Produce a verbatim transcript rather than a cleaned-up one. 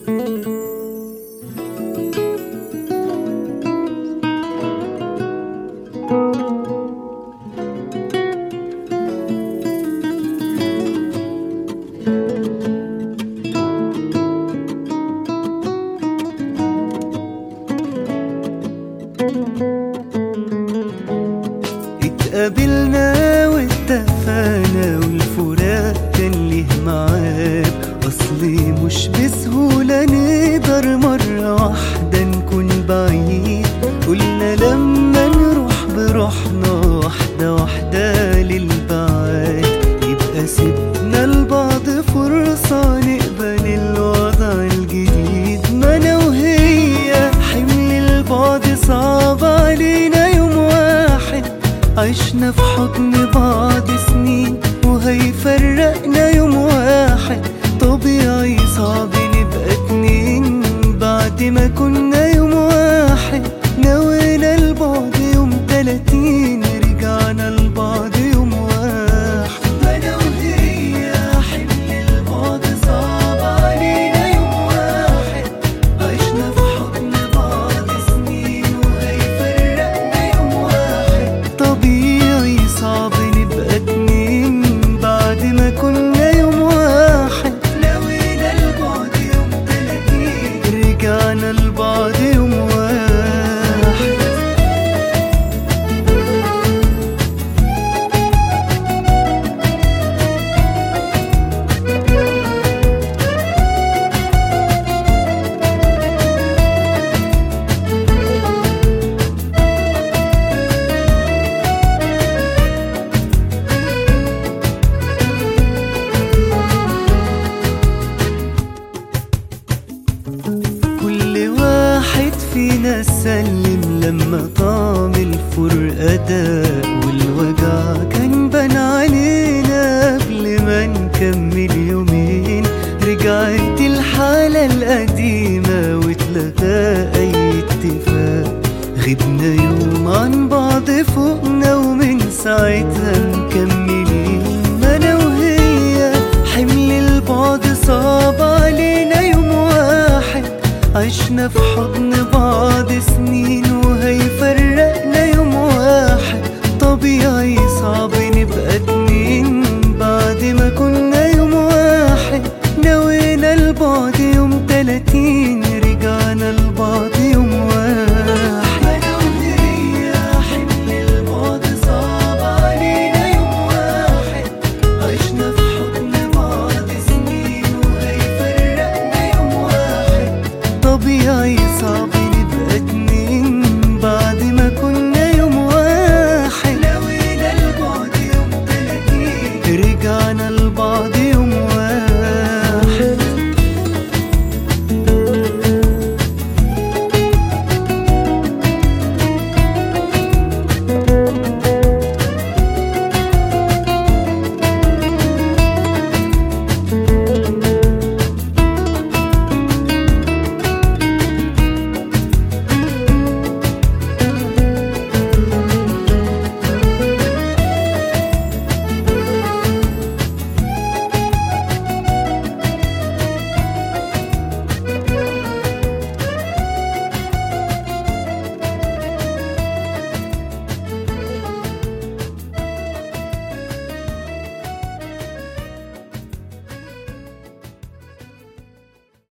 اتقابلنا واتفقنا والفراق كان ليه ميعاد، اصلي مش بسهولة نقدر مرة واحدة نكون بعيد. قلنا لما نروح بروحنا واحدة واحدة للبعاد، يبقى سيبنا لبعض فرصة نقبل الوضع الجديد. ما انا وهي حمل البعد صعب علينا، يوم واحد عشنا في حضن بعض سنين وهيفرقنا يوم واحد. طبيعي صعب نبقى اتنين بعد ما كنا يوم واحد. نوينا البعد يوم تلاتين رجعنا لبعض يوم واحد. انا وهي حمل البعد صعب علينا يوم واحد، عشنا في حضن بعض سنين وهيفرقنا يوم واحد. طبيعي صعب نبقى اتنين بعد ما كنا يوم واحد. نوينا البعد يوم تلاتين رجعنا لبعض يوم واحد. كل واحد فينا سلم لما طعم الفرقة داق، والوجع كان بان علينا قبل ما نكمل يومين. رجعت الحالة القديمة واتلغى أي اتفاق، غبنا يوم عن بعض فوقنا ومن ساعتها مكملين. ما أنا وهي حمل البعد صعب علينا يوم واحد، عشنا في حضن بعض سنين وهيفرقنا يوم واحد. طبيعي صعب نبقى اتنين بعد ما كنا يوم واحد. نوينا البعد يوم تلاتين رجعنا لبعض يوم واحد. انا وهي حمل البعد صعب علينا يوم واحد، عشنا في حضن بعض سنين وهيفرقنا يوم واحد. طبيعي صعب نبقى اتنين بعد ما كنا يوم واحد. نوينا البعد يوم تلاتين رجعنا لبعض يوم